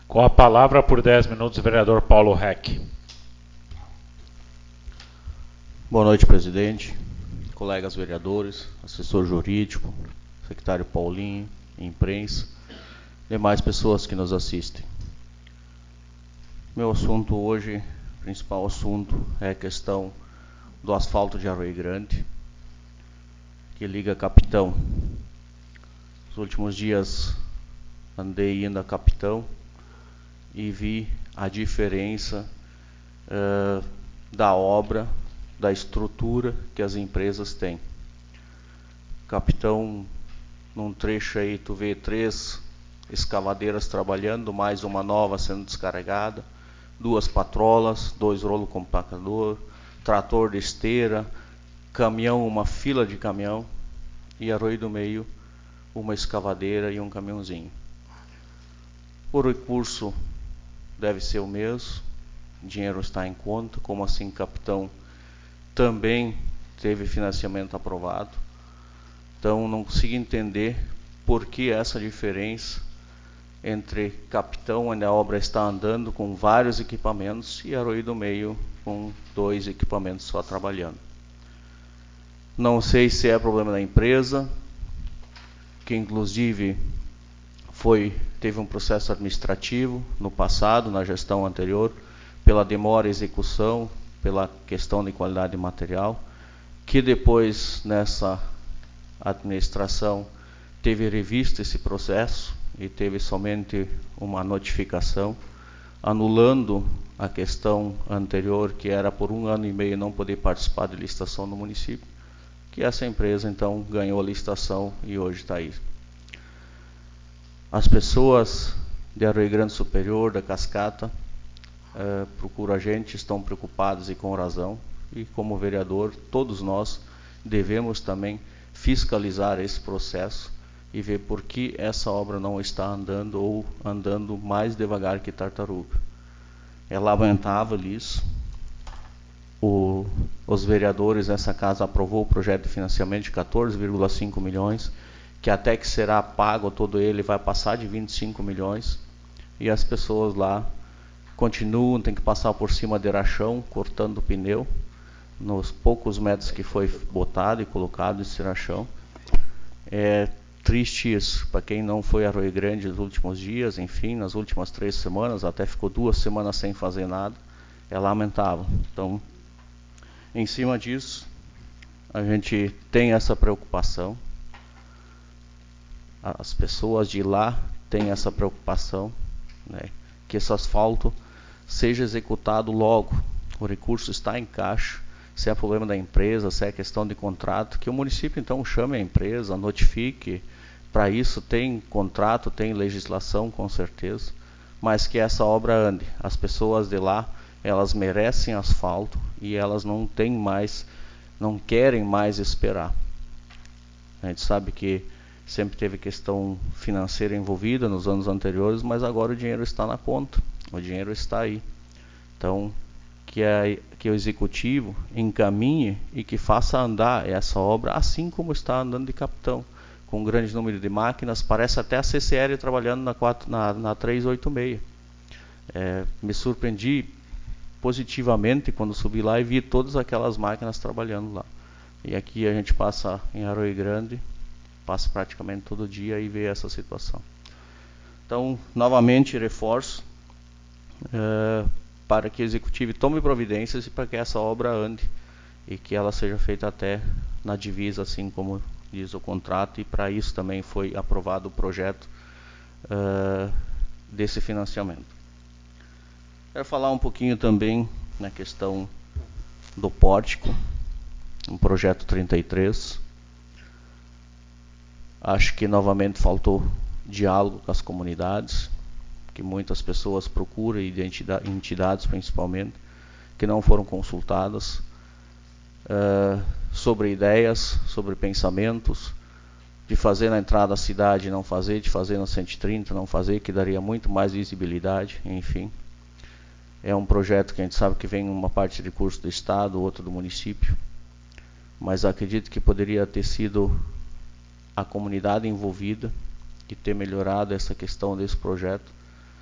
Com a palavra por 10 minutos, o vereador Paulo Reck. Boa noite, presidente, colegas vereadores, assessor jurídico, secretário Paulinho, imprensa, demais pessoas que nos assistem. Meu assunto hoje, principal assunto, é a questão do asfalto de Arroio Grande, que liga Capitão. Nos últimos dias andei indo a Capitão e vi a diferença da obra, da estrutura que as empresas têm. Capitão, num trecho aí tu vê 3 escavadeiras trabalhando, mais uma nova sendo descarregada, 2 patrolas, 2 rolos compactador, trator de esteira, caminhão, uma fila de caminhão, e Arroio do Meio, uma escavadeira e um caminhãozinho. O recurso deve ser o mesmo, dinheiro está em conta, como assim Capitão também teve financiamento aprovado. Então não consigo entender por que essa diferença entre Capitão, onde a obra está andando com vários equipamentos, e Arroio do Meio com 2 equipamentos só trabalhando. Não sei se é problema da empresa, que inclusive teve um processo administrativo no passado, na gestão anterior, pela demora em execução, pela questão de qualidade de material, que depois nessa administração teve revisto esse processo e teve somente uma notificação anulando a questão anterior, que era por 1 ano e meio não poder participar de licitação no município, que essa empresa então ganhou a licitação e hoje está aí. As pessoas de Arroio Grande Superior, da Cascata, procuram a gente, estão preocupadas e com razão, e como vereador, todos nós devemos também fiscalizar esse processo e ver por que essa obra não está andando ou andando mais devagar que tartaruga. É lamentável isso. Os vereadores nessa casa aprovou o projeto de financiamento de 14,5 milhões, que até que será pago todo ele vai passar de 25 milhões, e as pessoas lá continuam, tem que passar por cima de rachão, cortando o pneu, nos poucos metros que foi botado e colocado esse rachão. É triste isso, para quem não foi a Arroio Grande nos últimos dias, enfim, nas últimas 3 semanas, até ficou 2 semanas sem fazer nada, é lamentável. Então, em cima disso, a gente tem essa preocupação, as pessoas de lá têm essa preocupação, né, que esse asfalto seja executado logo. O recurso está em caixa. Se é problema da empresa, se é questão de contrato, que o município então chame a empresa, notifique. Para isso tem contrato, tem legislação com certeza, mas que essa obra ande. As pessoas de lá, elas merecem asfalto e elas não querem mais esperar. A gente sabe que sempre teve questão financeira envolvida nos anos anteriores, mas agora o dinheiro está na conta, o dinheiro está aí. Então, que o executivo encaminhe e que faça andar essa obra assim como está andando de Capitão, com um grande número de máquinas. Parece até a CCR trabalhando na 386. Me surpreendi positivamente quando subi lá e vi todas aquelas máquinas trabalhando lá. E aqui a gente passa em Arroio Grande, passa praticamente todo dia e vê essa situação. Então, novamente reforço para que o executivo tome providências e para que essa obra ande e que ela seja feita até na divisa, assim como diz o contrato, e para isso também foi aprovado o projeto desse financiamento. Quero falar um pouquinho também na questão do pórtico, um projeto 33. Acho que novamente faltou diálogo com as comunidades, que muitas pessoas procuram, e entidades principalmente, que não foram consultadas sobre ideias, sobre pensamentos, de fazer na entrada da cidade e não fazer, de fazer na 130 não fazer, que daria muito mais visibilidade, enfim. É um projeto que a gente sabe que vem uma parte de recurso do Estado, outra do município, mas acredito que poderia ter sido a comunidade envolvida e ter melhorado essa questão desse projeto,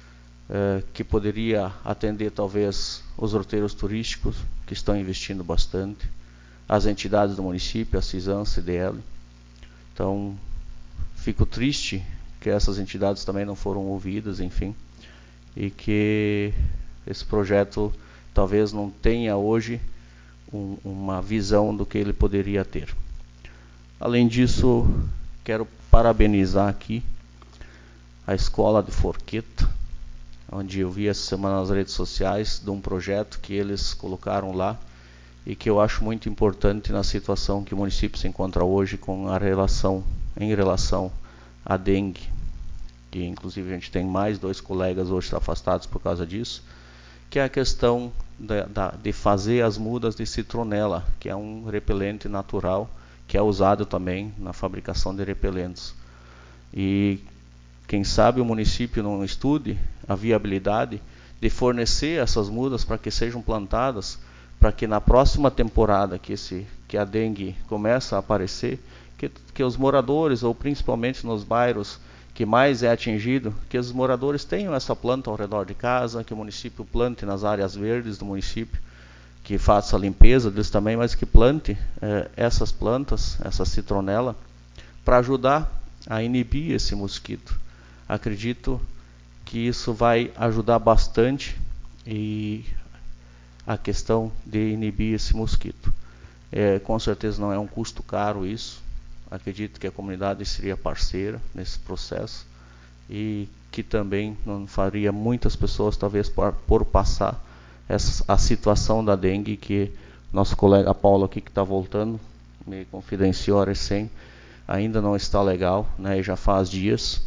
que poderia atender talvez os roteiros turísticos, que estão investindo bastante, as entidades do município, a CISAM, CDL. Então, fico triste que essas entidades também não foram ouvidas, enfim, e que esse projeto talvez não tenha hoje uma visão do que ele poderia ter. Além disso, quero parabenizar aqui a Escola de Forqueta, onde eu vi essa semana nas redes sociais de um projeto que eles colocaram lá e que eu acho muito importante na situação que o município se encontra hoje em relação à dengue, que inclusive a gente tem mais 2 colegas hoje afastados por causa disso, que é a questão de fazer as mudas de citronela, que é um repelente natural que é usado também na fabricação de repelentes. E quem sabe o município não estude a viabilidade de fornecer essas mudas para que sejam plantadas, para que na próxima temporada que a dengue começa a aparecer, que os moradores, ou principalmente nos bairros que mais é atingido, que os moradores tenham essa planta ao redor de casa, que o município plante nas áreas verdes do município, que faça a limpeza deles também, mas que plante essas plantas, essa citronela, para ajudar a inibir esse mosquito. Acredito que isso vai ajudar bastante e a questão de inibir esse mosquito. Com certeza não é um custo caro isso. Acredito que a comunidade seria parceira nesse processo e que também não faria muitas pessoas talvez por passar a situação da dengue, que nosso colega Paulo aqui que está voltando me confidenciou recém, ainda não está legal, né, já faz dias.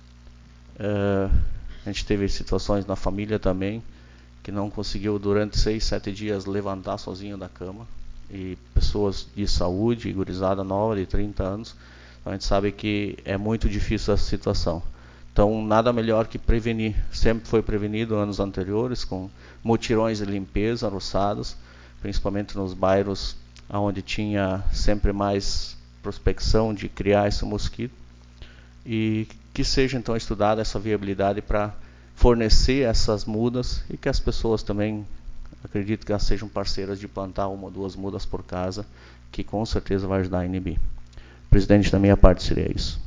A gente teve situações na família também, que não conseguiu durante 6, 7 dias levantar sozinho da cama, e pessoas de saúde, gurizada nova de 30 anos, então a gente sabe que é muito difícil essa situação. Então nada melhor que prevenir, sempre foi prevenido anos anteriores, com mutirões de limpeza, roçados, principalmente nos bairros onde tinha sempre mais prospecção de criar esse mosquito, e que seja então estudada essa viabilidade para fornecer essas mudas e que as pessoas também, acredito que elas sejam parceiras de plantar 1 ou 2 mudas por casa, que com certeza vai ajudar a inibir. Presidente, da minha parte seria isso.